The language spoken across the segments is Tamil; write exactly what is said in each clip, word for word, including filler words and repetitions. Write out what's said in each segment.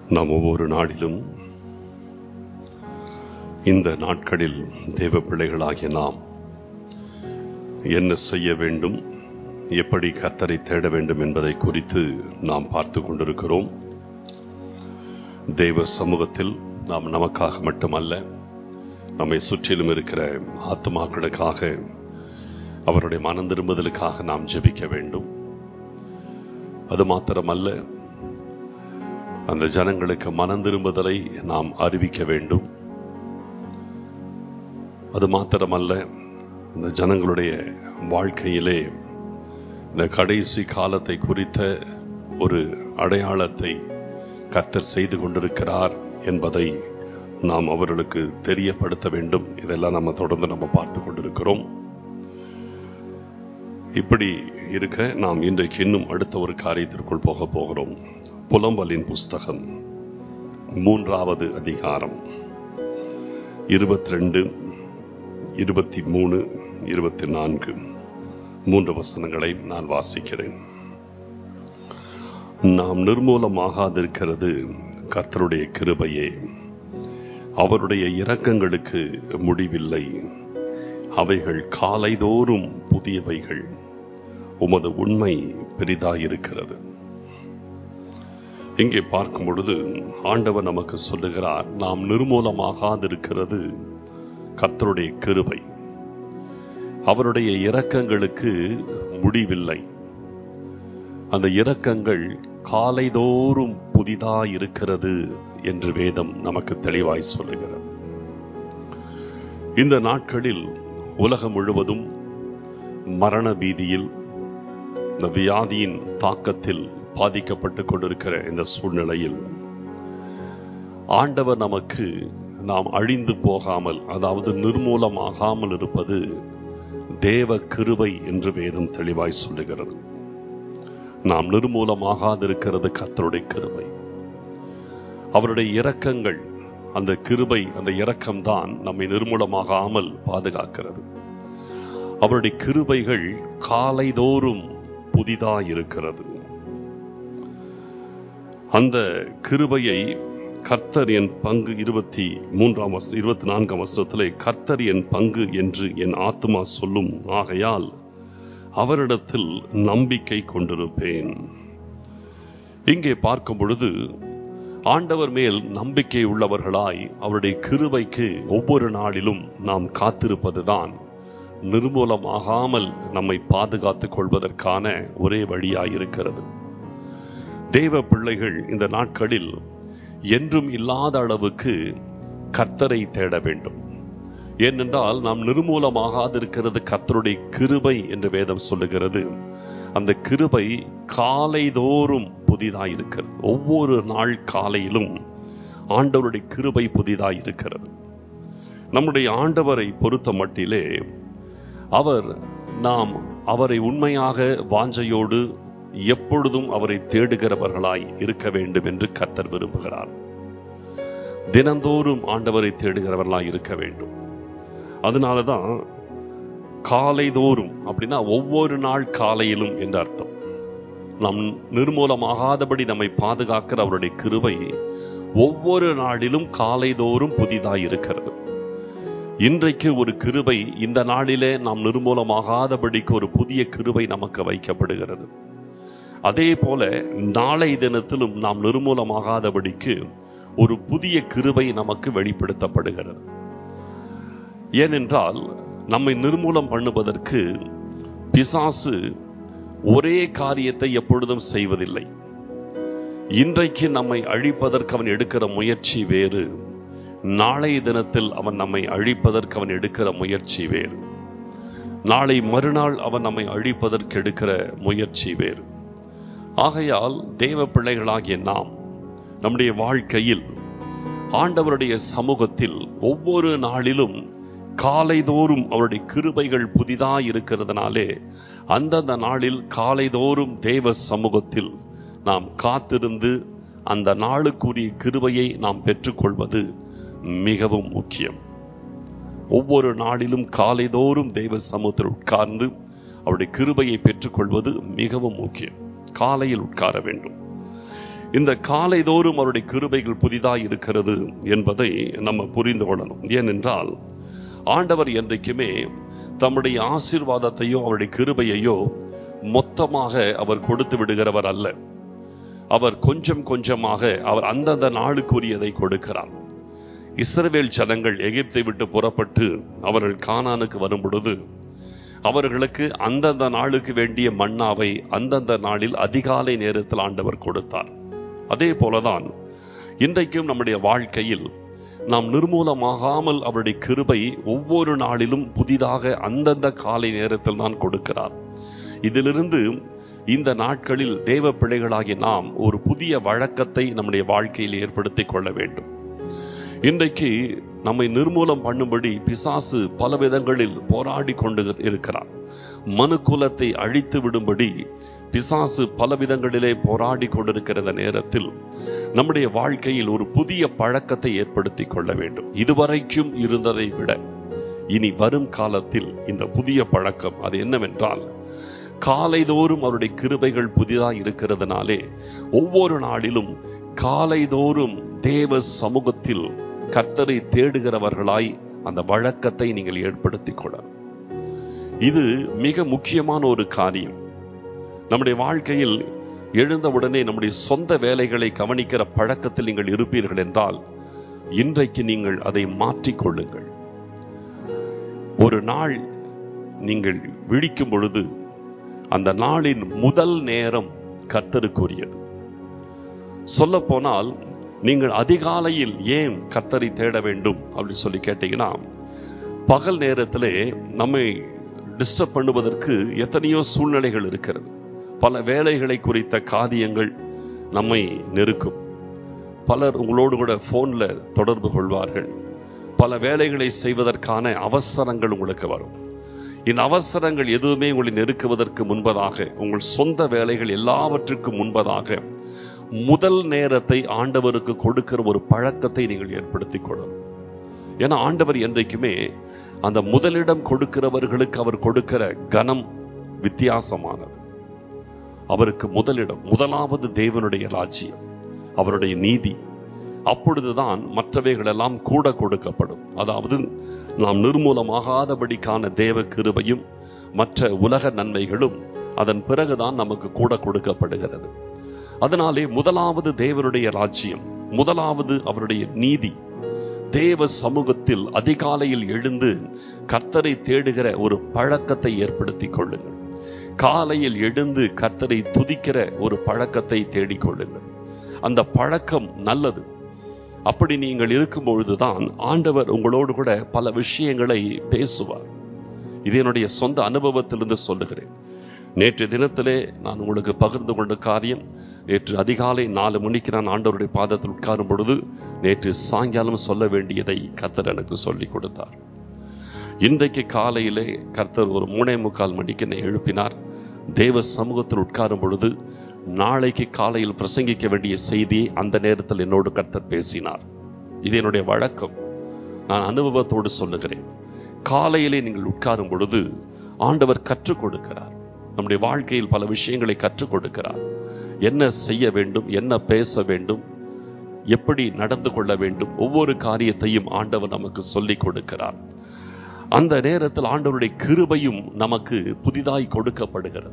நாம் ஒவ்வொரு நாளிலும் இந்த நாட்களில் தேவ பிள்ளைகளாகிய நாம் என்ன செய்ய வேண்டும், எப்படி கர்த்தரை தேட வேண்டும் என்பதை குறித்து நாம் பார்த்து கொண்டிருக்கிறோம். தேவ சமூகத்தில் நாம் நமக்காக மட்டுமல்ல, நம்மை சுற்றிலும் இருக்கிற ஆத்துமாக்களுக்காக, அவருடைய மனம் திரும்புதலுக்காக நாம் ஜெபிக்க வேண்டும். அது மாத்திரமல்ல, அந்த ஜனங்களுக்கு மனம் திரும்புதலை நாம் அறிவிக்க வேண்டும். அது மாத்திரமல்ல, இந்த ஜனங்களுடைய வாழ்க்கையிலே இந்த கடைசி காலத்தை குறித்த ஒரு அடையாளத்தை கர்த்தர் செய்து கொண்டிருக்கிறார் என்பதை நாம் அவர்களுக்கு தெரியப்படுத்த வேண்டும். இதெல்லாம் நம்ம தொடர்ந்து நம்ம பார்த்து கொண்டிருக்கிறோம். இப்படி இருக்க நாம் இன்றைக்கு இன்னும் அடுத்த ஒரு காரியத்திற்குள் போக போகிறோம். புலம்பலின் புஸ்தகம் மூன்றாவது அதிகாரம் இருபத்தி ரெண்டு இருபத்தி மூணு இருபத்தி நான்கு மூன்று வசனங்களை நான் வாசிக்கிறேன். நாம் நிர்மூலமாகாதிருக்கிறது கர்த்தருடைய கிருபையே, அவருடைய இரக்கங்களுக்கு முடிவில்லை, அவைகள் காலைதோறும் புதியவைகள், உமது உண்மை பெரிதாயிருக்கிறது. இங்கே பார்க்கும் பொழுது ஆண்டவர் நமக்கு சொல்லுகிறார், நாம் நிர்மூலமாகாதிருக்கிறது கர்த்தருடைய கிருபை, அவருடைய இரக்கங்களுக்கு முடிவில்லை, அந்த இரக்கங்கள் காலைதோறும் புதிதாயிருக்கிறது என்று வேதம் நமக்கு தெளிவாய் சொல்லுகிறது. இந்த நாட்களில் உலகம் முழுவதும் மரண பீதியில், இந்த வியாதியின் தாக்கத்தில் பாதிக்கப்பட்டு கொண்டிருக்கிற இந்த சூழ்நிலையில் ஆண்டவர் நமக்கு நாம் அழிந்து போகாமல், அதாவது நிர்மூலமாகாமல் இருப்பது தேவ கிருபை என்று வேதம் தெளிவாய் சொல்லுகிறது. நாம் நிர்மூலமாகாதிருக்கிறது கர்த்தருடைய கிருபை, அவருடைய இரக்கங்கள், அந்த கிருபை, அந்த இரக்கம்தான் நம்மை நிர்மூலமாகாமல் பாதுகாக்கிறது. அவருடைய கிருபைகள் காலைதோறும் புதிதாயிருக்கிறது. அந்த கிருபையை கர்த்தர் என் பங்கு, இருபத்தி மூன்றாம் வசனம் இருபத்தி நான்காம் வசனத்திலே, கர்த்தர் என் பங்கு என்று என் ஆத்துமா சொல்லும், ஆகையால் அவரிடத்தில் நம்பிக்கை கொண்டிருப்பேன். இங்கே பார்க்கும் பொழுது ஆண்டவர் மேல் நம்பிக்கை உள்ளவர்களாய் அவருடைய கிருபைக்கு ஒவ்வொரு நாளிலும் நாம் காத்திருப்பதுதான் நிர்மூலமாகாமல் நம்மை பாதுகாத்துக் கொள்வதற்கான ஒரே வழியாயிருக்கிறது. தேவ பிள்ளைகள் இந்த நாட்களில் என்றும் இல்லாத அளவுக்கு கர்த்தரை தேட வேண்டும். ஏனென்றால் நாம் நிர்மூலமாகாதிருக்கிறது கர்த்தருடைய கிருபை என்று வேதம் சொல்லுகிறது. அந்த கிருபை காலைதோறும் புதிதாயிருக்கிறது. ஒவ்வொரு நாள் காலையிலும் ஆண்டவருடைய கிருபை புதிதாயிருக்கிறது. நம்முடைய ஆண்டவரை பொறுத்த மட்டிலே அவர், நாம் அவரை உண்மையாக வாஞ்சையோடு எப்பொழுதும் அவரை தேடுகிறவர்களாய் இருக்க வேண்டும் என்று கர்த்தர் விரும்புகிறார். தினந்தோறும் ஆண்டவரை தேடுகிறவர்களாய் இருக்க வேண்டும். அதனாலதான் காலைதோறும் அப்படின்னா ஒவ்வொரு நாள் காலையிலும் என்று அர்த்தம். நாம் நிர்மூலமாகாதபடி நம்மை பாதுகாக்கிற அவருடைய கிருபை ஒவ்வொரு நாளிலும் காலைதோறும் புதிதாய் இருக்கிறது. இன்றைக்கு ஒரு கிருபை, இந்த நாளிலே நாம் நிர்மூலமாகாதபடிக்கு ஒரு புதிய கிருபை நமக்கு வைக்கப்படுகிறது. அதே போல நாளை தினத்திலும் நாம் நிர்மூலமாகாதபடிக்கு ஒரு புதிய கிருபை நமக்கு வெளிப்படுத்தப்படுகிறது. ஏனென்றால் நம்மை நிர்மூலம் பண்ணுவதற்கு பிசாசு ஒரே காரியத்தை எப்பொழுதும் செய்வதில்லை. இன்றைக்கு நம்மை அழிப்பதற்கு அவன் எடுக்கிற முயற்சி வேறு, நாளை தினத்தில் அவன் நம்மை அழிப்பதற்கு அவன் எடுக்கிற முயற்சி வேறு, நாளை மறுநாள் அவன் நம்மை அழிப்பதற்கு எடுக்கிற முயற்சி வேறு. ஆகையால் தேவ பிள்ளைகளாகிய நாம் நம்முடைய வாழ்க்கையில் ஆண்டவருடைய சமூகத்தில் ஒவ்வொரு நாளிலும் காலைதோறும் அவருடைய கிருபைகள் புதிதாய் இருக்கிறதுனாலே அந்தந்த நாளில் காலைதோறும் தேவ சமூகத்தில் நாம் காத்திருந்து அந்த நாளுக்குரிய கிருபையை நாம் பெற்றுக்கொள்வது மிகவும் முக்கியம். ஒவ்வொரு நாளிலும் காலைதோறும் தேவ சமூகத்தில் உட்கார்ந்து அவருடைய கிருபையை பெற்றுக்கொள்வது மிகவும் முக்கியம். காலையில் உட்கார வேண்டும். இந்த காலை தோறும் அவருடைய கிருபைகள் புதிதாய் இருக்கிறது என்பதை நம்ம புரிந்து கொள்ளணும். ஏனென்றால் ஆண்டவர் என்றைக்குமே தம்முடைய ஆசீர்வாதத்தையோ அவருடைய கிருபையையோ மொத்தமாக அவர் கொடுத்து விடுகிறவர் அல்ல. அவர் கொஞ்சம் கொஞ்சமாக அவர் அந்தந்த நாளுக்குரியதை கொடுக்கிறார். இஸ்ரவேல் ஜனங்கள் எகிப்தை விட்டு புறப்பட்டு அவர்கள் கானானுக்கு வரும் பொழுது அவர்களுக்கு அந்தந்த நாளுக்கு வேண்டிய மன்னாவை அந்தந்த நாளில் அதிகாலை நேரத்தில் ஆண்டவர் கொடுத்தார். அதே போலதான் இன்றைக்கும் நம்முடைய வாழ்க்கையில் நாம் நிர்மூலமாகாமல் அவருடைய கிருபை ஒவ்வொரு நாளிலும் புதிதாக அந்தந்த காலை நேரத்தில் தான் கொடுக்கிறார். இதிலிருந்து இந்த நாட்களில் தேவ பிள்ளைகளாகி நாம் ஒரு புதிய வழக்கத்தை நம்முடைய வாழ்க்கையில் ஏற்படுத்திக் கொள்ள வேண்டும். இன்றைக்கு நம்மை நிர்மூலம் பண்ணும்படி பிசாசு பல விதங்களில் போராடி கொண்டு இருக்கிறார். மனு குலத்தை அழித்து விடும்படி பிசாசு பல விதங்களிலே போராடி கொண்டிருக்கிற நேரத்தில் நம்முடைய வாழ்க்கையில் ஒரு புதிய பழக்கத்தை ஏற்படுத்தி கொள்ள வேண்டும். இதுவரைக்கும் இருந்ததை விட இனி வரும் காலத்தில் இந்த புதிய பழக்கம் அது என்னவென்றால், காலைதோறும் அவருடைய கிருபைகள் புதிதாக இருக்கிறதுனாலே ஒவ்வொரு நாளிலும் காலைதோறும் தேவ சமூகத்தில் கர்த்தரை தேடுகிறவர்களாய் அந்த வழக்கத்தை நீங்கள் ஏற்படுத்திக் கொள்ள. இது மிக முக்கியமான ஒரு காரியம். நம்முடைய வாழ்க்கையில் எழுந்தவுடனே நம்முடைய சொந்த வேலைகளை கவனிக்கிற பழக்கத்தில் நீங்கள் இருப்பீர்கள் என்றால் இன்றைக்கு நீங்கள் அதை மாற்றிக்கொள்ளுங்கள். ஒரு நாள் நீங்கள் விழிக்கும் பொழுது அந்த நாளின் முதல் நேரம் கர்த்தருக்குரியது. சொல்ல போனால் நீங்கள் அதிகாலையில் ஏன் கர்த்தரை தேட வேண்டும் அப்படின்னு சொல்லி கேட்டீங்கன்னா, பகல் நேரத்திலே நம்மை டிஸ்டர்ப் பண்ணுவதற்கு எத்தனையோ சூழ்நிலைகள் இருக்கிறது. பல வேலைகளை குறித்த காரியங்கள் நம்மை நெருக்கும். பலர் உங்களோடு கூட போன்ல தொடர்பு கொள்வார்கள். பல வேலைகளை செய்வதற்கான அவசரங்கள் உங்களுக்கு வரும். இந்த அவசரங்கள் எதுவுமே உங்களை நெருக்குவதற்கு முன்பதாக, உங்கள் சொந்த வேலைகள் எல்லாவற்றுக்கும் முன்பதாக முதல் நேரத்தை ஆண்டவருக்கு கொடுக்கிற ஒரு பழக்கத்தை நீங்கள் ஏற்படுத்திக் கொள்ளணும். ஏன்னா ஆண்டவர் என்றைக்குமே அந்த முதலிடம் கொடுக்கிறவர்களுக்கு அவர் கொடுக்கிற கனம் வித்தியாசமானது. அவருக்கு முதலிடம், முதலாவது தேவனுடைய ராஜ்யம், அவருடைய நீதி. அப்பொழுதுதான் மற்றவைகள் எல்லாம் கூட கொடுக்கப்படும். அதாவது நாம் நிர்மூலமாகாதபடிக்கான தேவ கிருபையும் மற்ற உலக நன்மைகளும் அதன் பிறகுதான் நமக்கு கூட கொடுக்கப்படுகிறது. அதனாலே முதலாவது தேவனுடைய ராஜ்யம், முதலாவது அவருடைய நீதி. தேவ சமூகத்தில் அதிகாலையில் எழுந்து கர்த்தரை தேடுகிற ஒரு பழக்கத்தை ஏற்படுத்திக் கொள்ளுங்கள். காலையில் எழுந்து கர்த்தரை துதிக்கிற ஒரு பழக்கத்தை தேடிக்கொள்ளுங்கள். அந்த பழக்கம் நல்லது. அப்படி நீங்கள் இருக்கும் பொழுதுதான் ஆண்டவர் உங்களோடு கூட பல விஷயங்களை பேசுவார். இது என்னுடைய சொந்த அனுபவத்திலிருந்து சொல்லுகிறேன். நேற்று தினத்திலே நான் உங்களுக்கு பகிர்ந்து கொண்ட காரியம், நேற்று அதிகாலை நாலு மணிக்கு நான் ஆண்டவருடைய பாதத்தில் உட்காரும் பொழுது நேற்று சாயங்காலம் சொல்ல வேண்டியதை கர்த்தர் எனக்கு சொல்லிக் கொடுத்தார். இன்றைக்கு காலையிலே கர்த்தர் ஒரு மூணே முக்கால் மணிக்கு என்னை எழுப்பினார். தேவ சமூகத்தில் உட்காரும் பொழுது நாளைக்கு காலையில் பிரசங்கிக்க வேண்டிய செய்தியை அந்த நேரத்தில் என்னோடு கர்த்தர் பேசினார். இது என்னுடைய வழக்கம். நான் அனுபவத்தோடு சொல்லுகிறேன். காலையிலே நீங்கள் உட்காரும் பொழுது ஆண்டவர் கற்றுக் கொடுக்கிறார். நம்முடைய வாழ்க்கையில் பல விஷயங்களை கற்றுக் கொடுக்கிறார். என்ன செய்ய வேண்டும், என்ன பேச வேண்டும், எப்படி நடந்து கொள்ள வேண்டும், ஒவ்வொரு காரியத்தையும் ஆண்டவர் நமக்கு சொல்லிக் கொடுக்கிறார். அந்த நேரத்தில் ஆண்டவருடைய கிருபையும் நமக்கு புதிதாய் கொடுக்கப்படுகிறது.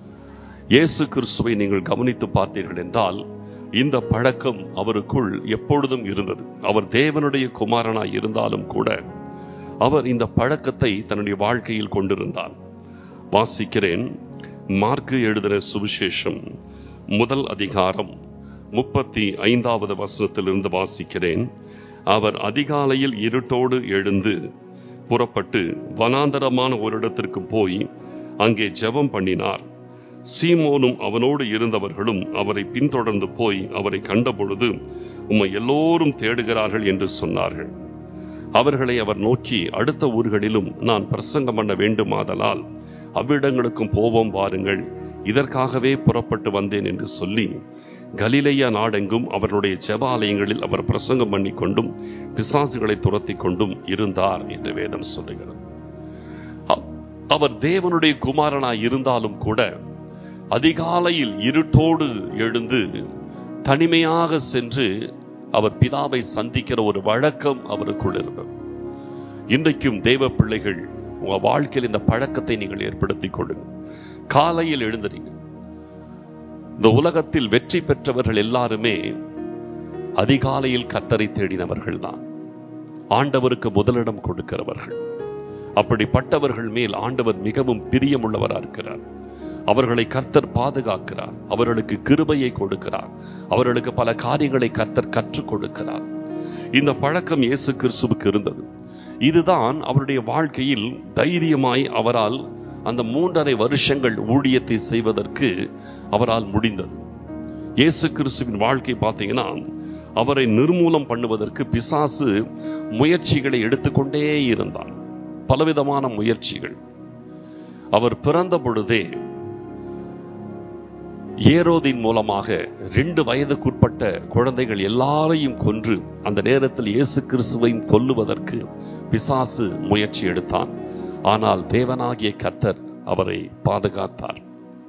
இயேசு கிறிஸ்துவை நீங்கள் கவனித்து பார்த்தீர்கள் என்றால் இந்த பழக்கம் அவருக்குள் எப்பொழுதும் இருந்தது. அவர் தேவனுடைய குமாரனாய் இருந்தாலும் கூட அவர் இந்த பழக்கத்தை தன்னுடைய வாழ்க்கையில் கொண்டிருந்தார். வாசிக்கிறேன், மார்க்கு எழுதின சுவிசேஷம் முதல் அதிகாரம் முப்பத்தி ஐந்தாவது வசனத்திலிருந்து வாசிக்கிறேன். அவர் அதிகாலையில் இருட்டோடு எழுந்து புறப்பட்டு வனாந்தரமான ஒரு இடத்திற்கு போய் அங்கே ஜெபம் பண்ணினார். சீமோனும் அவனோடு இருந்தவர்களும் அவரை பின்தொடர்ந்து போய் அவரை கண்டபொழுது, உம்மை எல்லோரும் தேடுகிறார்கள் என்று சொன்னார்கள். அவர்களை அவர் நோக்கி, அடுத்த ஊர்களிலும் நான் பிரசங்கம் பண்ண வேண்டுமாதலால் அவ்விடங்களுக்கும் போவோம் வாருங்கள், இதற்காகவே புறப்பட்டு வந்தேன் என்று சொல்லி கலிலேயா நாடெங்கும் அவர்களுடைய ஜெபாலயங்களில் அவர் பிரசங்கம் பண்ணி கொண்டும் பிசாசுகளை துரத்தி கொண்டும் இருந்தார் என்று வேதம் சொல்லுகிறது. அவர் தேவனுடைய குமாரனாய் இருந்தாலும் கூட அதிகாலையில் இருட்டோடு எழுந்து தனிமையாக சென்று அவர் பிதாவை சந்திக்கிற ஒரு வழக்கம் அவருக்குள் இருந்தது. இன்றைக்கும் தேவ பிள்ளைகள் உங்க வாழ்க்கையில் இந்த பழக்கத்தை நீங்கள் ஏற்படுத்திக் கொள்ளுங்க. காலையில் எழுந்துறீங்க. இந்த உலகத்தில் வெற்றி பெற்றவர்கள் எல்லாருமே அதிகாலையில் கர்த்தரை தேடினவர்கள் தான். ஆண்டவருக்கு முதலிடம் கொடுக்கிறவர்கள். அப்படிப்பட்டவர்கள் மேல் ஆண்டவர் மிகவும் பிரியமுள்ளவராக இருக்கிறார். அவர்களை கர்த்தர் பாதுகாக்கிறார். அவர்களுக்கு கிருபையை கொடுக்கிறார். அவர்களுக்கு பல காரியங்களை கர்த்தர் கற்றுக் கொடுக்கிறார். இந்த பழக்கம் இயேசு கிறிஸ்துவுக்கு இருந்தது. இதுதான் அவருடைய வாழ்க்கையில் தைரியமாய் அவரால் அந்த மூன்றரை வருஷங்கள் ஊழியத்தை செய்வதற்கு அவரால் முடிந்தது. இயேசு கிறிஸ்துவின் வாழ்க்கை பார்த்தீங்கன்னா, அவரை நிர்மூலம் பண்ணுவதற்கு பிசாசு முயற்சிகளை எடுத்துக்கொண்டே இருந்தான். பலவிதமான முயற்சிகள். அவர் பிறந்த பொழுதே ஏரோதின் மூலமாக ரெண்டு வயதுக்குட்பட்ட குழந்தைகள் எல்லாரையும் கொன்று அந்த நேரத்தில் இயேசு கிறிஸ்துவையும் கொல்லுவதற்கு பிசாசு முயற்சி எடுத்தான். ஆனால் தேவனாகிய கர்த்தர் அவரை பாதுகாத்தார்.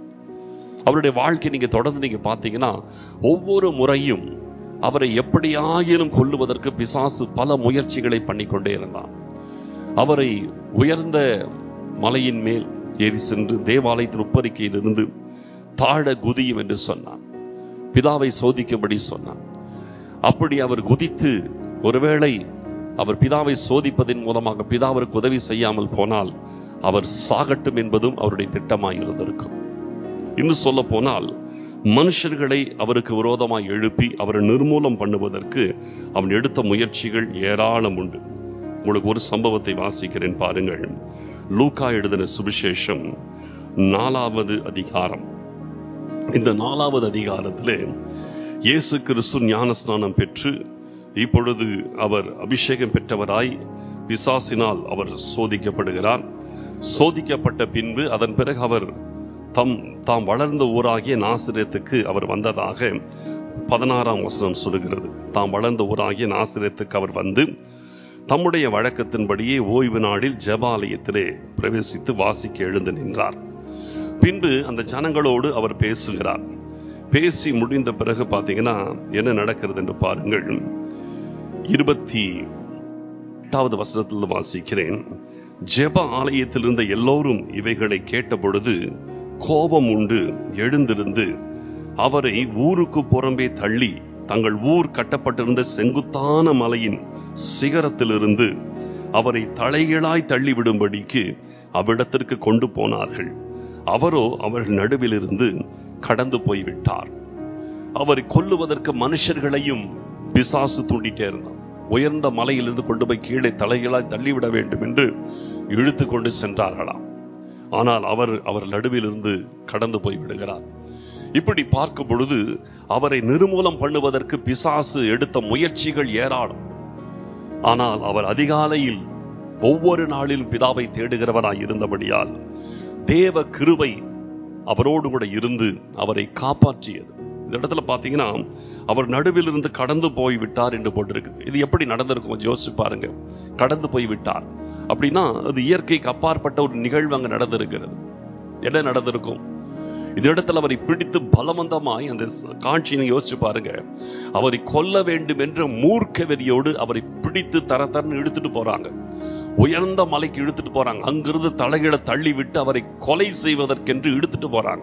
அவருடைய வாழ்க்கை நீங்க தொடர்ந்து நீங்க பார்த்தீங்கன்னா, ஒவ்வொரு முறையும் அவரை எப்படியாயினும் கொல்லுவதற்கு பிசாசு பல முயற்சிகளை பண்ணிக்கொண்டே இருந்தான். அவரை உயர்ந்த மலையின் மேல் ஏறி சென்று தேவாலயத்தின் உப்பரிக்கையிலிருந்து தாழ குதியும் என்று சொன்னான். பிதாவை சோதிக்கும்படி சொன்னான். அப்படி அவர் குதித்து ஒருவேளை அவர் பிதாவை சோதிப்பதன் மூலமாக பிதாவிற்கு உதவி செய்யாமல் போனால் அவர் சாகட்டும் என்பதும் அவருடைய திட்டமாய் இருந்திருக்கும். இன்னும் சொல்ல போனால் மனுஷர்களை அவருக்கு விரோதமாய் எழுப்பி அவரை நிர்மூலம் பண்ணுவதற்கு அவன் எடுத்த முயற்சிகள் ஏராளம் உண்டு. உங்களுக்கு ஒரு சம்பவத்தை வாசிக்கிறேன் பாருங்கள். லூக்கா எழுதின சுவிசேஷம் நாலாவது அதிகாரம். இந்த நாலாவது அதிகாரத்திலே இயேசு கிறிஸ்து ஞானஸ்நானம் பெற்று இப்பொழுது அவர் அபிஷேகம் பெற்றவராய் பிசாசினால் அவர் சோதிக்கப்படுகிறார். சோதிக்கப்பட்ட பின்பு அதன் பிறகு அவர் தம் தாம் வளர்ந்த ஊராகிய நாசரேத்துக்கு அவர் வந்ததாக பதினாறாம் வசனம் சொல்லுகிறது. தாம் வளர்ந்த ஊராகிய நாசரேத்துக்கு அவர் வந்து தம்முடைய வழக்கத்தின்படியே ஓய்வு நாளில் ஜெபாலயத்திலே பிரவேசித்து வாசிக்க எழுந்து நின்றார். பின்பு அந்த ஜனங்களோடு அவர் பேசுகிறார். பேசி முடிந்த பிறகு பார்த்தீங்கன்னா என்ன நடக்கிறது என்று பாருங்கள். இருபத்தி எட்டாவது வசனத்தில் வாசிக்கிறேன். ஜெப ஆலயத்தில் இருந்த எல்லோரும் இவைகளை கேட்ட பொழுது கோபம் உண்டு எழுந்திருந்து அவரை ஊருக்கு புறம்பே தள்ளி தங்கள் ஊர் கட்டப்பட்டிருந்த செங்குத்தான மலையின் சிகரத்திலிருந்து அவரை தலைகீழாய் தள்ளிவிடும்படிக்கு அவ்விடத்திற்கு கொண்டு போனார்கள். அவரோ அவர்கள் நடுவில் இருந்து கடந்து போய்விட்டார். அவரை கொல்லுவதற்கு மனுஷர்களையும் பிசாசு தூண்டிட்டே இருந்தார். உயர்ந்த மலையிலிருந்து கொண்டு போய் கீழே தலைகளாய் தள்ளிவிட வேண்டும் என்று இழுத்து கொண்டு சென்றார்களாம். ஆனால் அவர் அவர் நடுவில் இருந்து கடந்து போய் விடுகிறார். இப்படி பார்க்கும் பொழுது அவரை நிர்மூலம் பண்ணுவதற்கு பிசாசு எடுத்த முயற்சிகள் ஏராளம். ஆனால் அவர் அதிகாலையில் ஒவ்வொரு நாளிலும் பிதாவை தேடுகிறவராய் இருந்தபடியால் தேவ கிருபை அவரோடு கூட இருந்து அவரை காப்பாற்றியது. இந்த இடத்துல பாத்தீங்கன்னா அவர் நடுவில் இருந்து கடந்து போய் விட்டார் என்று போட்டிருக்குது. இது எப்படி நடந்திருக்கும் யோசிச்சு பாருங்க. கடந்து போய் விட்டார் அப்படின்னா அது இயற்கைக்கு அப்பாற்பட்ட ஒரு நிகழ்வு அங்க நடந்திருக்கிறது. என்ன நடந்திருக்கும்? இந்த இடத்துல அவரை பிடித்து பலவந்தமாய் அந்த காட்சியை யோசிச்சு பாருங்க. அவரை கொல்ல வேண்டும் என்ற மூர்க்க வெறியோடு அவரை பிடித்து தர தரன்னு இழுத்துட்டு போறாங்க. உயர்ந்த மலைக்கு இழுத்துட்டு போறாங்க. அங்கிருந்து தலைகீழ தள்ளி விட்டு அவரை கொலை செய்வதற்கென்று இழுத்துட்டு போறாங்க.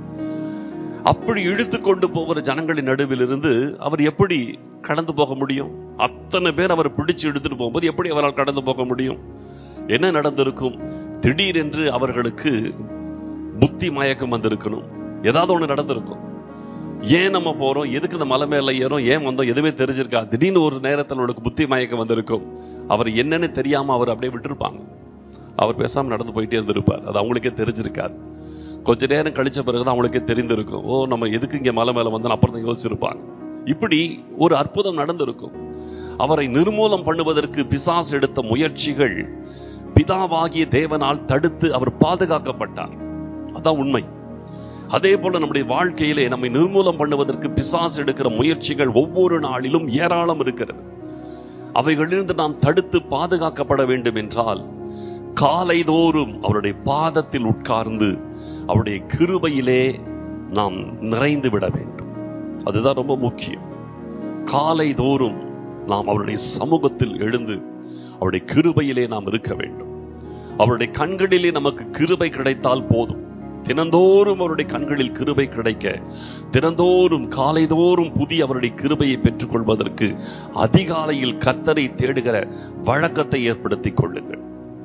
அப்படி இழுத்து கொண்டு போகிற ஜனங்களின் நடுவில் இருந்து அவர் எப்படி கடந்து போக முடியும்? அத்தனை பேர் அவர் பிடிச்சு எடுத்துட்டு போகும்போது எப்படி அவரால் கடந்து போக முடியும்? என்ன நடந்திருக்கும்? திடீரென்று அவர்களுக்கு புத்தி மயக்கம் வந்திருக்கணும். ஏதாவது ஒண்ணு நடந்திருக்கும். ஏன் நம்ம போறோம், எதுக்கு இந்த மலை மேல ஏறோம், ஏன் வந்தோம், எதுவுமே தெரிஞ்சிருக்கா. திடீர்னு ஒரு நேரத்தில் அவருக்கு புத்தி மயக்கம் வந்திருக்கும். அவர் என்னன்னு தெரியாம அவர் அப்படியே விட்டுருப்பாங்க. அவர் பேசாம நடந்து போயிட்டே இருந்திருப்பார். அது அவங்களுக்கே தெரிஞ்சிருக்காது. கொஞ்ச நேரம் கழிச்ச பிறகுதான் அவங்களுக்கே தெரிந்திருக்கும். ஓ, நம்ம எதுக்கு இங்க மலை மேல வந்தோம் அப்புறம் தான் யோசிச்சிருப்பாங்க. இப்படி ஒரு அற்புதம் நடந்திருக்கும். அவரை நிர்மூலம் பண்ணுவதற்கு பிசாசு எடுத்த முயற்சிகள் பிதாவாகிய தேவனால் தடுத்து அவர் பாதுகாக்கப்பட்டார். அதான் உண்மை. அதே போல நம்முடைய வாழ்க்கையிலே நம்மை நிர்மூலம் பண்ணுவதற்கு பிசாசு எடுக்கிற முயற்சிகள் ஒவ்வொரு நாளிலும் ஏராளம் இருக்கிறது. அவைகளிலிருந்து நாம் தடுத்து பாதுகாக்கப்பட வேண்டும் என்றால் காலைதோறும் அவருடைய பாதத்தில் உட்கார்ந்து அவருடைய கிருபையிலே நாம் நிறைந்து விட வேண்டும். அதுதான் ரொம்ப முக்கியம். காலை தோறும் நாம் அவருடைய சமூகத்தில் எழுந்து அவருடைய கிருபையிலே நாம் இருக்க வேண்டும். அவருடைய கண்களிலே நமக்கு கிருபை கிடைத்தால் போதும். தினந்தோறும் அவருடைய கண்களில் கிருபை கிடைக்க, தினந்தோறும் காலைதோறும் புதிய அவருடைய கிருபையை பெற்றுக் கொள்வதற்கு அதிகாலையில் கர்த்தரை தேடுகிற வழக்கத்தை ஏற்படுத்திக் கொள்ளுங்கள்.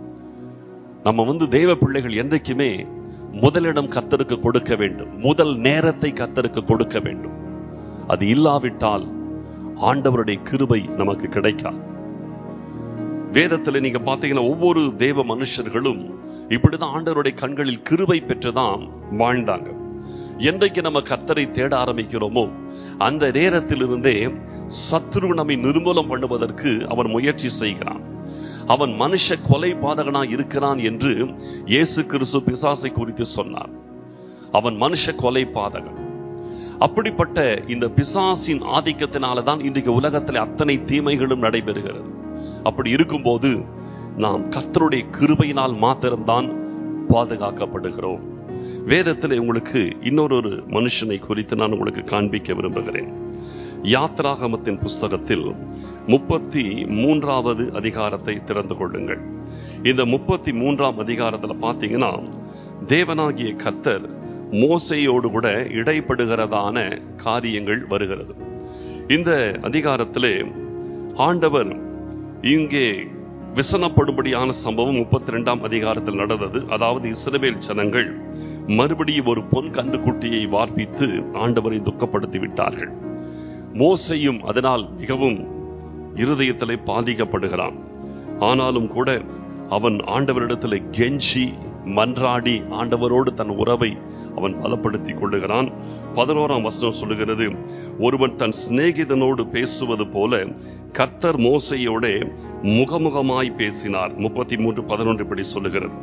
நம்ம வந்து தேவ பிள்ளைகள் என்றைக்குமே முதலிடம் கர்த்தருக்கு கொடுக்க வேண்டும். முதல் நேரத்தை கர்த்தருக்கு கொடுக்க வேண்டும். அது இல்லாவிட்டால் ஆண்டவருடைய கிருபை நமக்கு கிடைக்காது. வேதத்தில் நீங்க பாத்தீங்கன்னா ஒவ்வொரு தேவ மனுஷர்களும் இப்படிதான் ஆண்டவருடைய கண்களில் கிருபை பெற்றுதான் வாழ்ந்தாங்க. என்றைக்கு நம்ம கர்த்தரை தேட ஆரம்பிக்கிறோமோ அந்த நேரத்திலிருந்தே சத்ரு நம்மை நிர்மூலம் பண்ணுவதற்கு அவன் முயற்சி செய்கிறான். அவன் மனுஷ கொலை பாதகனா இருக்கிறான் என்று இயேசு கிறிஸ்து பிசாசை குறித்து சொன்னார். அவன் மனுஷ கொலை பாதகன். அப்படிப்பட்ட இந்த பிசாசின் ஆதிக்கத்தினாலதான் இன்றைக்கு உலகத்தில் அத்தனை தீமைகளும் நடைபெறுகிறது. அப்படி இருக்கும்போது நாம் கர்த்தருடைய கிருபையினால் மாத்திரம்தான் பாதுகாக்கப்படுகிறோம். வேதத்தில் உங்களுக்கு இன்னொரு மனுஷனை குறித்து நான் உங்களுக்கு காண்பிக்க விரும்புகிறேன். யாத்ராகமத்தின் புஸ்தகத்தில் முப்பத்தி மூன்றாவது அதிகாரத்தை திறந்து கொள்ளுங்கள். இந்த முப்பத்தி மூன்றாம் அதிகாரத்தில் பார்த்தீங்கன்னா தேவனாகிய கர்த்தர் மோசேயோடு கூட இடைப்படுகிறதான காரியங்கள் வருகிறது. இந்த அதிகாரத்திலே ஆண்டவர் இங்கே விசனப்படும்படியான சம்பவம் முப்பத்தி இரண்டாம் அதிகாரத்தில் நடந்தது. அதாவது இஸ்ரவேல் ஜனங்கள் மறுபடியும் ஒரு பொன் கன்றுக்குட்டியை வார்ப்பித்து ஆண்டவரை துக்கப்படுத்தி விட்டார்கள். மோசேயும் அதனால் மிகவும் இருதயத்திலே பாதிக்கப்படுகிறான். ஆனாலும் கூட அவன் ஆண்டவரிடத்தில் கெஞ்சி மன்றாடி ஆண்டவரோடு தன் உறவை அவன் பலப்படுத்திக் கொள்ளுகிறான். பதினோராம் வசனம் சொல்லுகிறது, ஒருவன் தன் சிநேகிதனோடு பேசுவது போல கர்த்தர் மோசையோட முகமுகமாய் பேசினார். முப்பத்தி மூன்று பதினொன்று இப்படி சொல்லுகிறது.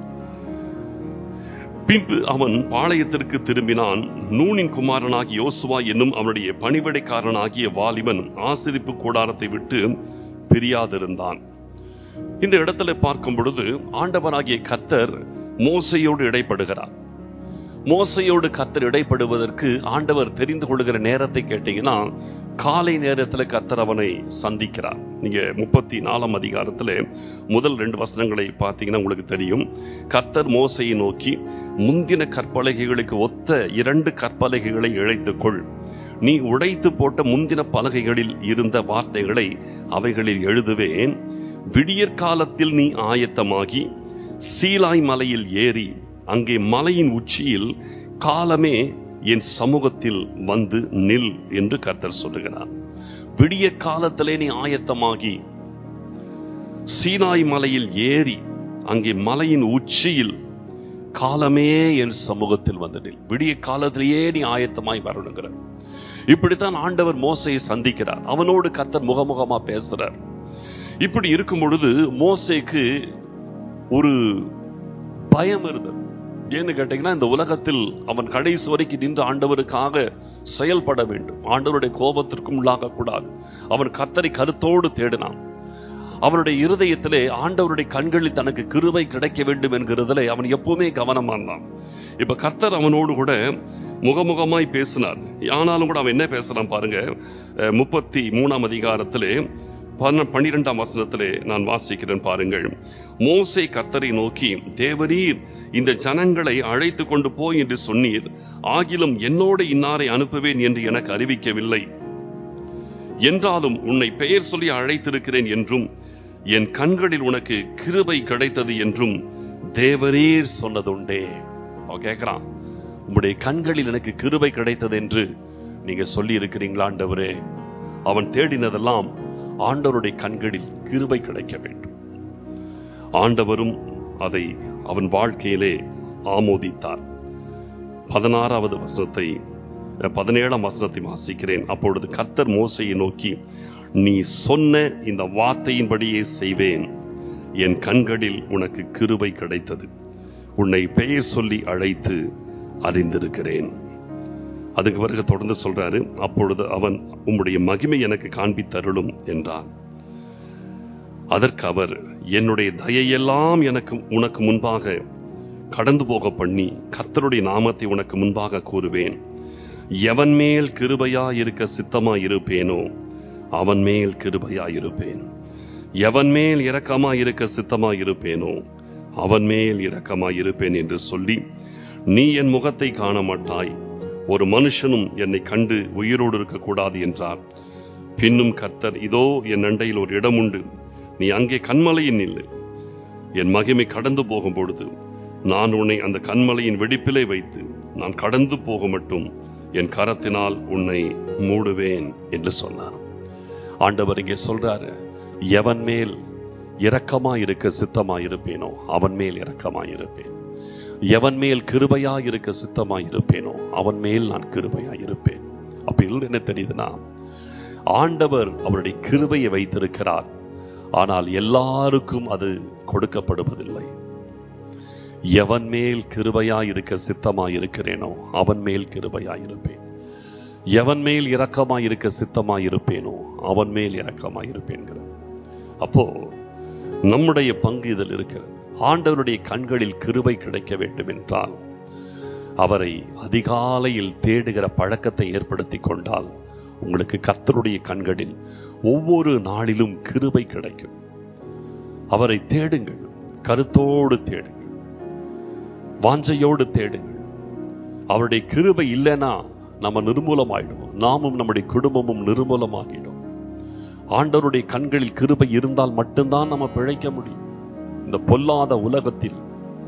பின்பு அவன் பாளையத்திற்கு திரும்பினான். நூனின் குமாரனாகிய யோசுவா என்னும் அவனுடைய பணிவிடைக்காரனாகிய வாலிபன் ஆசரிப்பு கூடாரத்தை விட்டு பிரியாதிருந்தான். இந்த இடத்துல பார்க்கும் பொழுது ஆண்டவராகிய கர்த்தர் மோசையோடு இடைப்படுகிறார். மோசையோடு கர்த்தர் இடைப்படுவதற்கு ஆண்டவர் தெரிந்து கொள்ளுகிற நேரத்தை கேட்டீங்கன்னா காலை நேரத்தில் கர்த்தர் அவனை சந்திக்கிறார். நீங்க முப்பத்தி நாலாம் அதிகாரத்துல முதல் ரெண்டு வசனங்களை பார்த்தீங்கன்னா உங்களுக்கு தெரியும். கர்த்தர் மோசையை நோக்கி, முந்தின கற்பலகைகளுக்கு ஒத்த இரண்டு கற்பலகைகளை இழைத்துக்கொள். நீ உடைத்து போட்ட முந்தின பலகைகளில் இருந்த வார்த்தைகளை அவைகளில் எழுதுவேன். விடியற்காலத்தில் நீ ஆயத்தமாகி சீலாய் மலையில் ஏறி அங்கே மலையின் உச்சியில் காலமே என் சமூகத்தில் வந்து நில் என்று கர்த்தர் சொல்லுகிறார். விடிய காலத்திலே நீ ஆயத்தமாகி சீனாய் மலையில் ஏறி அங்கே மலையின் உச்சியில் காலமே என் சமூகத்தில் வந்து நில். விடிய காலத்திலேயே நீ ஆயத்தமாய் வரணுங்கிற. இப்படித்தான் ஆண்டவர் மோசையை சந்திக்கிறார். அவனோடு கர்த்தர் முகமுகமா பேசுறார். இப்படி இருக்கும் பொழுது மோசேக்கு ஒரு பயம் இருந்தது. ஏன்னு கேட்டீங்கன்னா இந்த உலகத்தில் அவன் கடைசி வரைக்கும் நின்று ஆண்டவருக்காக செயல்பட வேண்டும். ஆண்டவருடைய கோபத்திற்கும் உள்ளாக கூடாது. அவன் கர்த்தரை கருத்தோடு தேடினான். அவனுடைய இருதயத்திலே ஆண்டவருடைய கண்களில் தனக்கு கிருபை கிடைக்க வேண்டும் என்கிறதுல அவன் எப்பவுமே கவனமா இருந்தான். இப்ப கர்த்தர் அவனோடு கூட முகமுகமாய் பேசினார். ஆனாலும் கூட அவன் என்ன பேசுறான் பாருங்க. முப்பத்தி மூணாம் அதிகாரத்திலே பன்னிரெண்டாம் வசனத்திலே நான் வாசிக்கிறேன் பாருங்கள். மோசே கர்த்தரை நோக்கி, தேவரீர் இந்த ஜனங்களை அழைத்து கொண்டு போய் என்று சொன்னீர். ஆகிலும் என்னோடு இன்னாரை அனுப்புவேன் என்று எனக்கு அறிவிக்கவில்லை. என்றாலும் உன்னை பெயர் சொல்லி அழைத்திருக்கிறேன் என்றும் என் கண்களில் உனக்கு கிருபை கிடைத்தது என்றும் தேவரீர் சொன்னதுண்டே. அவன் கேட்கிறான், உம்முடைய கண்களில் எனக்கு கிருபை கிடைத்தது என்று நீங்க சொல்லி இருக்கிறீங்களா ஆண்டவரே? அவன் தேடினதெல்லாம் ஆண்டவருடைய கண்களில் கிருபை கிடைக்க வேண்டும். ஆண்டவரும் அதை அவன் வாழ்க்கையிலே ஆமோதித்தார். பதினாறாவது வசனத்தை பதினேழாம் வசனத்தை வாசிக்கிறேன். அப்பொழுது கர்த்தர் மோசையை நோக்கி, நீ சொன்ன இந்த வார்த்தையின்படியே செய்வேன். என் கண்களில் உனக்கு கிருபை கிடைத்தது. உன்னை பெயர் சொல்லி அழைத்து அறிந்திருக்கிறேன். அதுக்கு பிறகு தொடர்ந்து சொல்றாரு, அப்பொழுது அவன் உம்முடைய மகிமை எனக்கு காண்பித்தருளும் என்றான். அதற்கு அவர், என்னுடைய தயையெல்லாம் எனக்கு உனக்கு முன்பாக கடந்து போக பண்ணி கர்த்தருடைய நாமத்தை உனக்கு முன்பாக கூறுவேன். எவன் மேல் கிருபையாய் இருக்க சித்தமாய் இருப்பேனோ அவன் மேல் கிருபையாய் இருப்பேன். எவன் மேல் இரக்கமாய் இருக்க சித்தமாய் இருப்பேனோ அவன் மேல் இரக்கமாய் இருப்பேன் என்று சொல்லி, நீ என் முகத்தை காண மாட்டாய், ஒரு மனுஷனும் என்னை கண்டு உயிரோடு இருக்கக்கூடாது என்றார். பின்னும் கர்த்தர், இதோ என் அண்டையில் ஒரு இடம் உண்டு, நீ அங்கே கன்மலையின் நில்லு. என் மகிமை கடந்து போகும் பொழுது நான் உன்னை அந்த கன்மலையின் வெடிப்பிலே வைத்து நான் கடந்து போக மட்டும் என் கரத்தினால் உன்னை மூடுவேன் என்று சொன்னார். ஆண்டவர் இங்கே சொல்றாரு, எவன் மேல் இரக்கமாய் இருக்க சித்தமாய் இருப்பேனோ அவன் மேல் இரக்கமாய் இருப்பேன். எவன் மேல் கிருபையாய் இருக்க சித்தமாய் இருப்பேனோ அவன் மேல் நான் கிருபையாய் இருப்பேன். அப்ப இதுல என்ன தெரியுதுன்னா, ஆண்டவர் அவருடைய கிருபையை வைத்திருக்கிறார். ஆனால் எல்லாருக்கும் அது கொடுக்கப்படுவதில்லை. எவன் மேல் கிருபையாய் இருக்க சித்தமாய் இருக்கிறேனோ அவன் மேல் கிருபையாய் இருப்பேன். எவன் மேல் இரக்கமாய் இருக்க சித்தமாய் இருப்பேனோ அவன் மேல் இரக்கமாய் இருப்பேன். அப்போ நம்முடைய பங்கு இதில் இருக்கிறது. ஆண்டவருடைய கண்களில் கிருபை கிடைக்க வேண்டும் என்றால் அவரை அதிகாலையில் தேடுகிற பழக்கத்தை ஏற்படுத்தி கொண்டால் உங்களுக்கு கர்த்தருடைய கண்களில் ஒவ்வொரு நாளிலும் கிருபை கிடைக்கும். அவரை தேடுங்கள், கருத்தோடு தேடுங்கள், வாஞ்சையோடு தேடுங்கள். அவருடைய கிருபை இல்லைன்னா நம்ம நிர்மூலமாயிடுவோம், நாமும் நம்முடைய குடும்பமும் நிர்மூலமாகிடும். ஆண்டவருடைய கண்களில் கிருபை இருந்தால் மட்டும்தான் நம்ம பிழைக்க முடியும். இந்த பொல்லாத உலகத்தில்,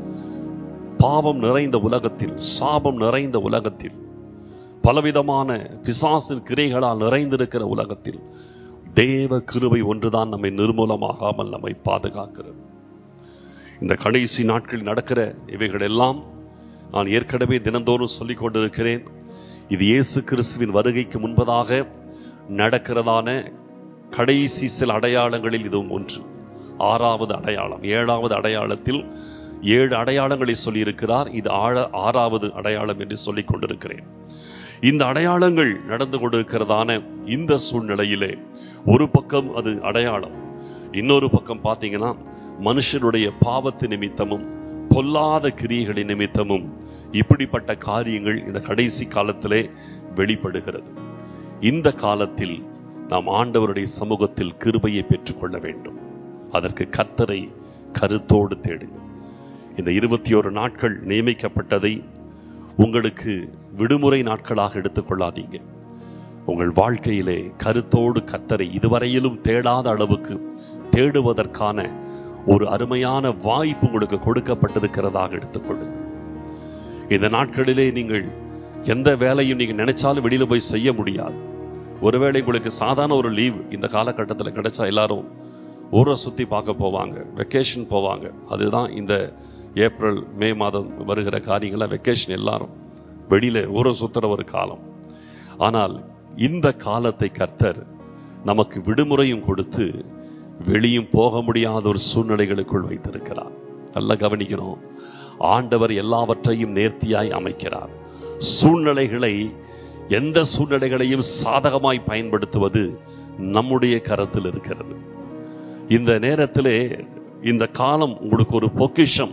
பாவம் நிறைந்த உலகத்தில், சாபம் நிறைந்த உலகத்தில், பலவிதமான பிசாசின் கிரைகளால் நிறைந்திருக்கிற உலகத்தில் தேவ கிருபை ஒன்றுதான் நம்மை நிர்மூலமாகாமல் நம்மை பாதுகாக்கிறது. இந்த கடைசி நாட்களில் நடக்கிற இவைகள் எல்லாம் நான் ஏற்கனவே தினந்தோறும் சொல்லிக் கொண்டிருக்கிறேன். இது இயேசு கிறிஸ்துவின் வருகைக்கு முன்பதாக நடக்கிறதான கடைசி சில அடையாளங்களில் இதுவும் ஒன்று. ஆறாவது அடையாளம். ஏழாவது அடையாளத்தில் ஏழு அடையாளங்களை சொல்லி இருக்கிறார். இது ஆழ ஆறாவது அடையாளம் என்று சொல்லிக் கொண்டிருக்கிறேன். இந்த அடையாளங்கள் நடந்து கொண்டிருக்கிறதான இந்த சூழ்நிலையிலே ஒரு பக்கம் அது அடையாளம், இன்னொரு பக்கம் பார்த்தீங்கன்னா மனுஷனுடைய பாவத்து நிமித்தமும் பொல்லாத கிரியைகளின் நிமித்தமும் இப்படிப்பட்ட காரியங்கள் இந்த கடைசி காலத்திலே வெளிப்படுகிறது. இந்த காலத்தில் நாம் ஆண்டவருடைய சமூகத்தில் கிருபையை பெற்றுக்கொள்ள வேண்டும். அதற்கு கர்த்தரை கருத்தோடு தேடுங்கள். இந்த இருபத்தி ஒரு நாட்கள் நியமிக்கப்பட்டதை உங்களுக்கு விடுமுறை நாட்களாக எடுத்துக்கொள்ளாதீங்க. உங்கள் வாழ்க்கையிலே கருத்தோடு கர்த்தரை இதுவரையிலும் தேடாத அளவுக்கு தேடுவதற்கான ஒரு அருமையான வாய்ப்பு உங்களுக்கு கொடுக்கப்பட்டிருக்கிறதாக எடுத்துக்கொள்ளுங்கள். இந்த நாட்களிலே நீங்கள் எந்த வேலையும் நீங்க நினைச்சாலும் வெளியில போய் செய்ய முடியாது. ஒருவேளை உங்களுக்கு சாதாரண ஒரு லீவ் இந்த காலகட்டத்தில் கிடைச்சா எல்லாரும் ஊரை சுத்தி பார்க்க போவாங்க, வெக்கேஷன் போவாங்க. அதுதான் இந்த ஏப்ரல் மே மாதம் வருகிற காரியங்கள வெக்கேஷன், எல்லாரும் வெளியில ஊரை சுத்துற ஒரு காலம். ஆனால் இந்த காலத்தை கர்த்தர் நமக்கு விடுமுறையும் கொடுத்து வெளியும் போக முடியாத ஒரு சூழ்நிலைகளுக்குள் வைத்திருக்கிறார். நல்லா கவனிக்கணும். ஆண்டவர் எல்லாவற்றையும் நேர்த்தியாய் அமைக்கிறார். சூழ்நிலைகளை, எந்த சூழ்நிலைகளையும் சாதகமாய் பயன்படுத்துவது நம்முடைய கரத்தில் இருக்கிறது. இந்த நேரத்திலே இந்த காலம் உங்களுக்கு ஒரு பொக்கிஷம்.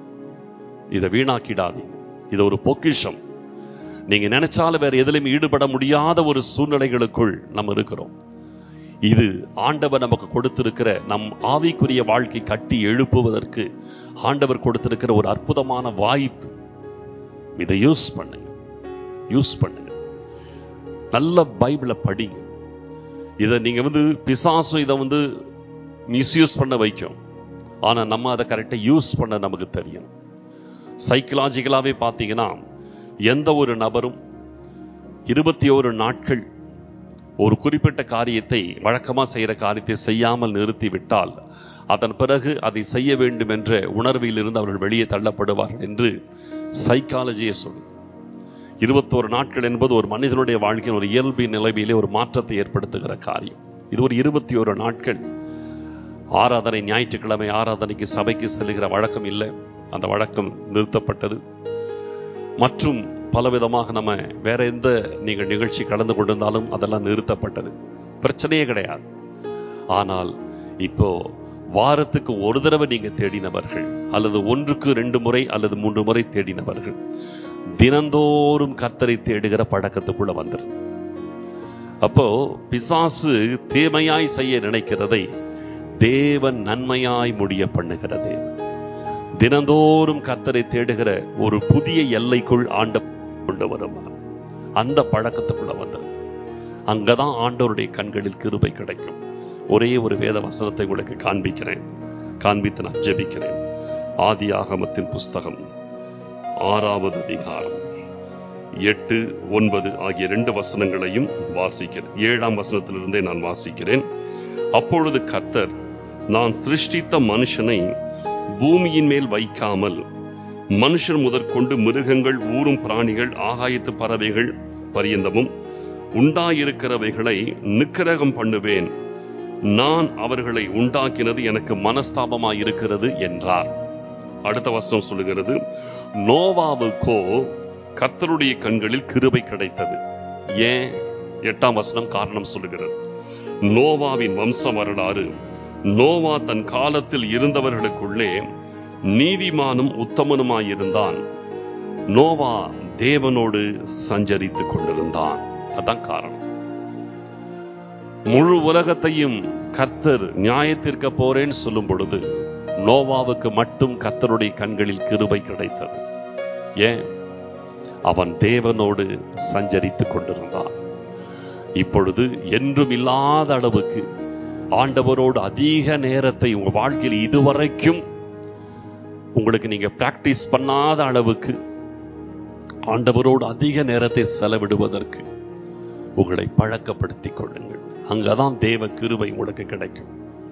இதை வீணாக்கிடாதீங்க. இது ஒரு பொக்கிஷம். நீங்க நினைச்சாலும் வேற எதிலும் ஈடுபட முடியாத ஒரு சூழ்நிலைகளுக்குள் நம்ம இருக்கிறோம். இது ஆண்டவர் நமக்கு கொடுத்திருக்கிற, நம் ஆவிக்குரிய வாழ்க்கை கட்டி எழுப்புவதற்கு ஆண்டவர் கொடுத்திருக்கிற ஒரு அற்புதமான வாய்ப்பு. இதை யூஸ் பண்ணுங்க, யூஸ் பண்ணுங்க. நல்ல பைபிளை படிங்க. இதை நீங்க வந்து பிசாசு இதை வந்து மிஸ்யூஸ் பண்ண வைக்கும். ஆனா நம்ம அதை கரெக்டா யூஸ் பண்ண நமக்கு தெரியும். சைக்கலாஜிக்கலாவே பார்த்தீங்கன்னா எந்த ஒரு நபரும் இருபத்தி ஒரு நாட்கள் ஒரு குறிப்பிட்ட காரியத்தை, வழக்கமா செய்யற காரியத்தை செய்யாமல் நிறுத்தி விட்டால் அதன் பிறகு அதை செய்ய வேண்டும் என்ற உணர்வில் இருந்து அவர்கள் வெளியே தள்ளப்படுவார்கள் என்று சைக்காலஜியை சொல்லுது. இருபத்தோரு நாட்கள் என்பது ஒரு மனிதனுடைய வாழ்க்கையின் ஒரு இயல்பின் நிலைமையிலே ஒரு மாற்றத்தை ஏற்படுத்துகிற காரியம். இது ஒரு இருபத்தி ஒரு நாட்கள். ஆராதனை, ஞாயிற்றுக்கிழமை ஆராதனைக்கு சபைக்கு செல்லுகிற வழக்கம் இல்லை, அந்த வழக்கம் நிறுத்தப்பட்டது. மற்றும் பலவிதமாக நம்ம வேற எந்த நீங்கள் நிகழ்ச்சி கலந்து கொண்டிருந்தாலும் அதெல்லாம் நிறுத்தப்பட்டது. பிரச்சனையே கிடையாது. ஆனால் இப்போ வாரத்துக்கு ஒரு தடவை நீங்க தேடினவர்கள், அல்லது ஒன்றுக்கு ரெண்டு முறை அல்லது மூன்று முறை தேடினவர்கள், தினந்தோறும் கர்த்தரை தேடுகிற பழக்கத்துக்குள்ள வந்துரு. அப்போ பிசாசு தீமையாய் செய்ய நினைக்கிறதை தேவன் நன்மையாய் முடிய பண்ணுகிறது. தினந்தோறும் கர்த்தரை தேடுகிற ஒரு புதிய எல்லைக்குள் ஆண்டவர் கொண்டு வருவார். அந்த பழக்கத்துக்குள்ள வந்துரு. அங்கதான் ஆண்டவருடைய கண்களில் கிருபை கிடைக்கும். ஒரே ஒரு வேத வசனத்தை உங்களுக்கு காண்பிக்கிறேன், காண்பித்து நான் ஜெபிக்கிறேன். ஆதியாகமத்தின் புஸ்தகம் ஆறாவது அதிகாரம் எட்டு ஒன்பது ஆகிய ரெண்டு வசனங்களையும் வாசிக்கிறேன். ஏழாம் வசனத்திலிருந்தே நான் வாசிக்கிறேன். அப்பொழுது கர்த்தர், நான் சிருஷ்டித்த மனுஷனை பூமியின் மேல் வைக்காமல் மனுஷர் முதற்கொண்டு மிருகங்கள், ஊரும் பிராணிகள், ஆகாயத்து பறவைகள் பரியந்தமும் உண்டாயிருக்கிறவைகளை நிக்கிரகம் பண்ணுவேன். நான் அவர்களை உண்டாக்கினது எனக்கு மனஸ்தாபமாய் இருக்கிறது என்றார். அடுத்த வசனம் சொல்லுகிறது, நோவாவுக்கோ கர்த்தருடைய கண்களில் கிருபை கிடைத்தது. ஏன்? எட்டாம் வசனம் காரணம் சொல்லுகிறது. நோவாவின் வம்ச வரலாறு, நோவா தன் காலத்தில் இருந்தவர்களுக்குள்ளே நீதிமானும் உத்தமனுமாயிருந்தான். நோவா தேவனோடு சஞ்சரித்துக் கொண்டிருந்தான். அதான் காரணம். முழு உலகத்தையும் கர்த்தர் நியாயத்திற்க போறேன்னு சொல்லும் பொழுது நோவாவுக்கு மட்டும் கர்த்தருடைய கண்களில் கிருபை கிடைத்தது. ஏன்? அவன் தேவனோடு சஞ்சரித்துக் கொண்டிருந்தான். இப்பொழுது என்றும் இல்லாத அளவுக்கு ஆண்டவரோடு அதிக நேரத்தை உங்க வாழ்க்கையில் இதுவரைக்கும் உங்களுக்கு நீங்க பிராக்டிஸ் பண்ணாத அளவுக்கு ஆண்டவரோடு அதிக நேரத்தை செலவிடுவதற்கு உங்களை பழக்கப்படுத்திக் கொள்ளுங்கள். அங்கதான் தேவ கிருபை உங்களுக்கு கிடைக்கும்.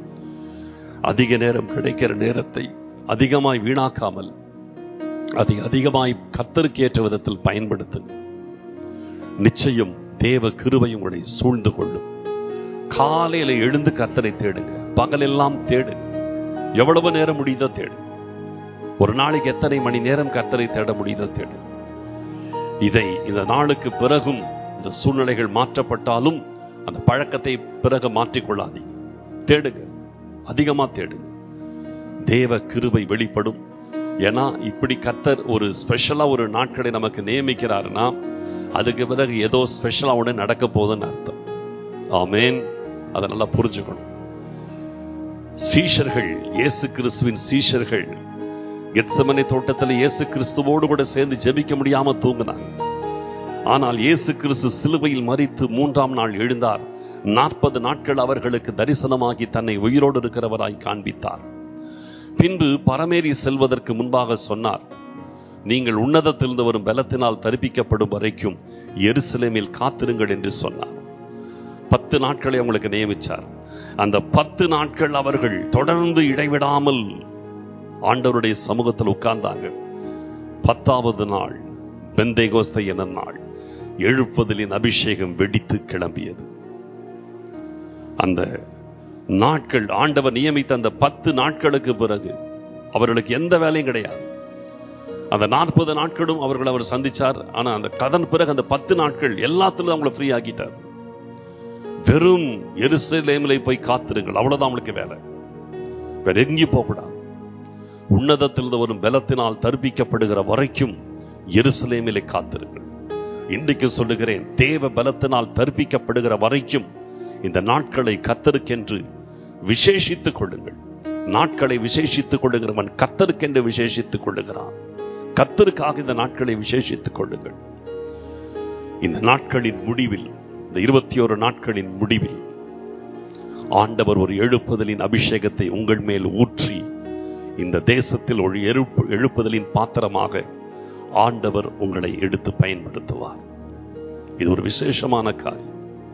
அதிக நேரம் கிடைக்கிற நேரத்தை அதிகமாய் வீணாக்காமல் அதை அதிகமாய் கர்த்தருக்கு ஏற்ற விதத்தில் பயன்படுத்துங்க. நிச்சயம் தேவ கிருபை உங்களை சூழ்ந்து கொள்ளும். காலையில எழுந்து கர்த்தரை தேடுங்க. பகலெல்லாம் தேடு. எவ்வளவு நேரம் முடியுதோ தேடு. ஒரு நாளைக்கு எத்தனை மணி நேரம் கர்த்தரை தேட முடியுதோ தேடு. இதை இந்த நாளுக்கு பிறகும் இந்த சூழ்நிலைகள் மாற்றப்பட்டாலும் அந்த பழக்கத்தை பிறகு மாற்றிக்கொள்ளாதீங்க. தேடுங்க, அதிகமா தேடுங்க. தேவ கிருபை வெளிப்படும். ஏன்னா இப்படி கர்த்தர் ஒரு ஸ்பெஷலா ஒரு நாட்களை நமக்கு நியமிக்கிறாருன்னா அதுக்கு பிறகு ஏதோ ஸ்பெஷலா உடனே நடக்க போகுதுன்னு அர்த்தம். ஆமேன். அதை நல்லா புரிஞ்சுக்கணும். சீஷர்கள், இயேசு கிறிஸ்துவின் சீஷர்கள் கெத்செமனே தோட்டத்தில் இயேசு கிறிஸ்துவோடு கூட சேர்ந்து ஜெபிக்க முடியாம தூங்கினாங்க. ஆனால் இயேசு கிறிஸ்து சிலுவையில் மரித்து மூன்றாம் நாள் எழுந்தார். நாற்பது நாட்கள் அவர்களுக்கு தரிசனமாகி தன்னை உயிரோடு இருக்கிறவராய் காண்பித்தார். பின்பு பரமேறி செல்வதற்கு முன்பாக சொன்னார், நீங்கள் உன்னதத்திலிருந்து வரும் பலத்தினால் தரிப்பிக்கப்படும் வரைக்கும் எருசலேமில் காத்திருங்கள் என்று சொன்னார். பத்து நாட்களை அவங்களுக்கு நியமிச்சார். அந்த பத்து நாட்கள் அவர்கள் தொடர்ந்து இடைவிடாமல் ஆண்டவருடைய சமூகத்தில் உட்கார்ந்தாங்க. பத்தாவது நாள் பெந்தேகோஸ்தை என நாள் எழுப்புதலின் அபிஷேகம் வெடித்து கிளம்பியது. அந்த நாட்கள் ஆண்டவர் நியமித்த அந்த பத்து நாட்களுக்கு பிறகு அவர்களுக்கு எந்த வேலையும் கிடையாது. அந்த நாற்பது நாட்களும் அவர்கள் அவர் சந்திச்சார். ஆனா அந்த கதன் பிறகு அந்த பத்து நாட்கள் எல்லாத்திலும் அவங்களை ஃப்ரீ ஆக்கிட்டார். வெறும் எருசலேமிலே போய் காத்திருங்கள், அவ்வளவுதான் அவங்களுக்கு வேலை. வேற எங்கேயும் போகக்கூடாது. உன்னதத்திலிருந்து வரும் பலத்தினால் தரிப்பிக்கப்படுகிற வரைக்கும் எருசலேமிலே காத்திருங்கள். இன்றைக்கு சொல்லுகிறேன், தேவ பலத்தினால் தரிப்பிக்கப்படுகிற வரைக்கும் இந்த நாட்களை கர்த்தருக்கென்று விசேஷித்துக் கொள்ளுங்கள். நாட்களை விசேஷித்துக் கொள்ளுகிறவன் கர்த்தருக்கென்று விசேஷித்துக் கொள்ளுகிறான். கர்த்தருக்காக இந்த நாட்களை விசேஷித்துக் கொள்ளுங்கள். இந்த நாட்களின் முடிவில், இந்த இருபத்தி ஒரு நாட்களின் முடிவில் ஆண்டவர் ஒரு எழுப்புதலின் அபிஷேகத்தை உங்கள் மேல் ஊற்றி இந்த தேசத்தில் ஒரு எழுப்பு எழுப்புதலின் பாத்திரமாக ஆண்டவர் உங்களை எடுத்து பயன்படுத்துவார். இது ஒரு விசேஷமான காரியம்.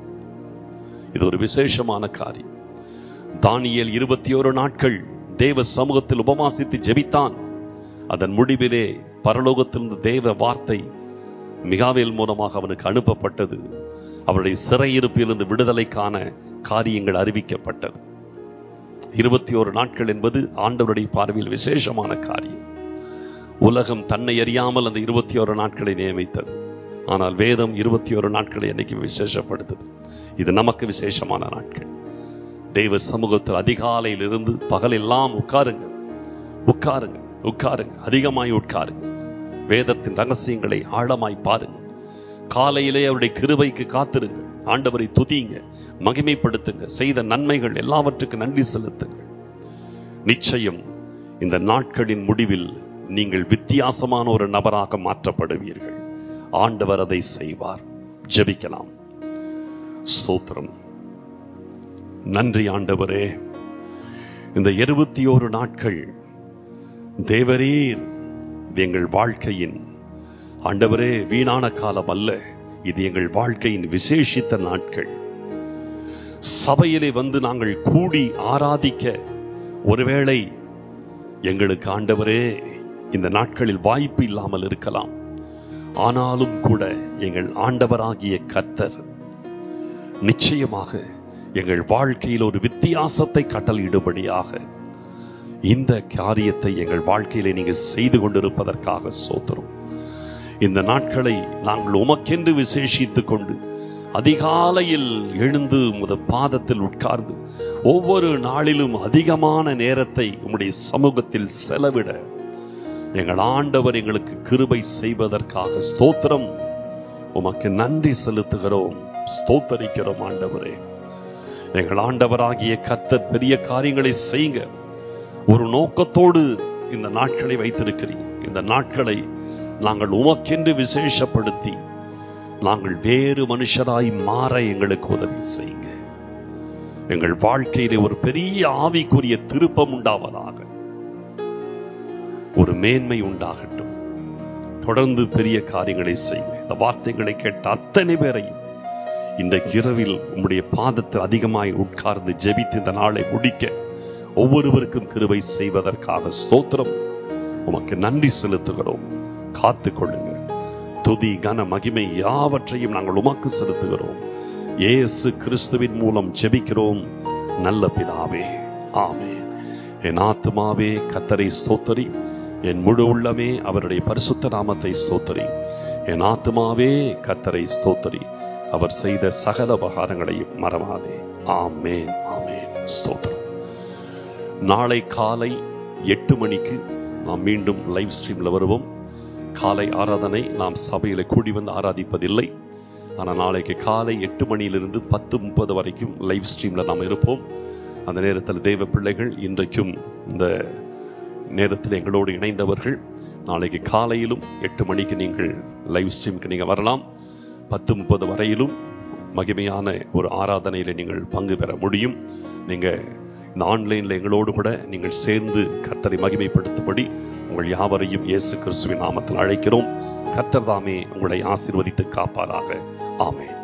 இது ஒரு விசேஷமான காரியம். தானியேல் இருபத்தி ஒரு நாட்கள் தேவ சமூகத்தில் உபவாசித்து ஜெபித்தான். அதன் முடிவிலே பரலோகத்திலிருந்து தேவ வார்த்தை மிகாவேல் மூலமாக அவனுக்கு அனுப்பப்பட்டது. அவருடைய சிறையிருப்பிலிருந்து விடுதலைக்கான காரியங்கள் அறிவிக்கப்பட்டது. இருபத்தி ஒரு நாட்கள் என்பது ஆண்டவருடைய பார்வையில் விசேஷமான காரியம். உலகம் தன்னை அறியாமல் அந்த இருபத்தி ஒரு நாட்களை நியமித்தது. ஆனால் வேதம் இருபத்தி ஒரு நாட்களை அன்னைக்கு விசேஷப்படுத்தது. இது நமக்கு விசேஷமான நாட்கள். தெய்வ சமூகத்தில் அதிகாலையில் இருந்து பகல் எல்லாம் உட்காருங்க, உட்காருங்க, உட்காருங்க, அதிகமாய் உட்காருங்க. வேதத்தின் ரகசியங்களை ஆழமாய் பாருங்கள். காலையிலே அவருடைய கிருபைக்கு காத்திருங்கள். ஆண்டவரை துதியுங்க, மகிமைப்படுத்துங்க, செய்த நன்மைகள் எல்லாவற்றுக்கும் நன்றி செலுத்துங்கள். நிச்சயம் இந்த நாட்களின் முடிவில் நீங்கள் வித்தியாசமான ஒரு நபராக மாற்றப்படுவீர்கள். ஆண்டவர் அதை செய்வார். ஜெபிக்கலாம். ஸ்தோத்திரம். நன்றி ஆண்டவரே, இந்த இருபத்தி ஓரு நாட்கள் தேவரீர் இது எங்கள் வாழ்க்கையின் ஆண்டவரே வீணான காலம் அல்ல. இது எங்கள் வாழ்க்கையின் விசேஷித்த நாட்கள். சபையிலே வந்து நாங்கள் கூடி ஆராதிக்க ஒருவேளை எங்களுக்கு ஆண்டவரே இந்த நாட்களில் வாய்ப்பு இல்லாமல் இருக்கலாம். ஆனாலும் கூட எங்கள் ஆண்டவராகிய கர்த்தர் நிச்சயமாக எங்கள் வாழ்க்கையில் ஒரு வித்தியாசத்தை கட்டளையிடும்படியாக இந்த காரியத்தை எங்கள் வாழ்க்கையிலே நீங்கள் செய்து கொண்டிருப்பதற்காக ஸ்தோத்திரம். இந்த நாட்களை நாங்கள் உமக்கென்று விசேஷித்துக் கொண்டு அதிகாலையில் எழுந்து உமது பாதத்தில் உட்கார்ந்து ஒவ்வொரு நாளிலும் அதிகமான நேரத்தை உம்முடைய சமூகத்தில் செலவிட எங்கள் ஆண்டவர் எங்களுக்கு கிருபை செய்வதற்காக ஸ்தோத்திரம். உமக்கு நன்றி செலுத்துகிறோம், ஸ்தோத்தரிக்கிறோம். ஆண்டவரே, எங்கள் ஆண்டவராகிய கர்த்தர் பெரிய காரியங்களை செய்யுங்க. ஒரு நோக்கத்தோடு இந்த நாட்களை வைத்திருக்கிறீங்க. இந்த நாட்களை நாங்கள் உமக்கென்று விசேஷப்படுத்தி நாங்கள் வேறு மனுஷராய் மாற எங்களுக்கு உதவி செய்யுங்க. எங்கள் வாழ்க்கையிலே ஒரு பெரிய ஆவிக்குரிய திருப்பம் உண்டாவதாக, ஒரு மேன்மை உண்டாகட்டும். தொடர்ந்து பெரிய காரியங்களை செய்யுங்க. இந்த வார்த்தைகளை கேட்ட அத்தனை பேரையும் இன்றைக்கு இரவில் உம்முடைய பாதத்தில் அதிகமாய் உட்கார்ந்து ஜெபித்து இந்த நாளை முடிக்க ஒவ்வொருவருக்கும் கிருபை செய்வதற்காக ஸ்தோத்திரம். உமக்கு நன்றி செலுத்துகிறோம். காத்து கொள்ளுங்க. துதி கன மகிமை யாவற்றையும் நாங்கள் உமக்கு செலுத்துகிறோம். இயேசு கிறிஸ்துவின் மூலம் ஜெபிக்கிறோம் நல்ல பிதாவே, ஆமென். என் ஆத்துமாவே கர்த்தரை ஸ்தோத்தரி, என் முழு உள்ளமே அவருடைய பரிசுத்த நாமத்தை ஸ்தோத்தரி. என் ஆத்துமாவே கர்த்தரை ஸ்தோத்தரி, அவர் செய்த சகல உபகாரங்களையும் மறவாதே. ஆமென், ஆமென். ஸ்தோத்திரம். நாளை காலை எட்டு மணிக்கு நாம் மீண்டும் லைவ் ஸ்ட்ரீம்ல வருவோம். காலை ஆராதனை நாம் சபையில கூடி வந்து ஆராதிப்பதில்லை. ஆனால் நாளைக்கு காலை எட்டு மணியிலிருந்து பத்து முப்பது வரைக்கும் லைவ் ஸ்ட்ரீம்ல நாம் இருப்போம். அந்த நேரத்தில் தேவ பிள்ளைகள் இன்றைக்கும் இந்த நேரத்தில் எங்களோடு இணைந்தவர்கள் நாளைக்கு காலையிலும் எட்டு மணிக்கு நீங்கள் லைவ் ஸ்ட்ரீமுக்கு நீங்கள் வரலாம். பத்து முப்பது வரையிலும் மகிமையான ஒரு ஆராதனையில் நீங்கள் பங்கு பெற முடியும். நீங்கள் இந்த ஆன்லைனில் எங்களோடு கூட நீங்கள் சேர்ந்து கர்த்தரை மகிமைப்படுத்தும்படி உங்கள் யாவரையும் இயேசு கிறிஸ்துவின் நாமத்தில் அழைக்கிறோம். கர்த்தர் தாமே உங்களை ஆசீர்வதித்து காப்பாராக. ஆமென்.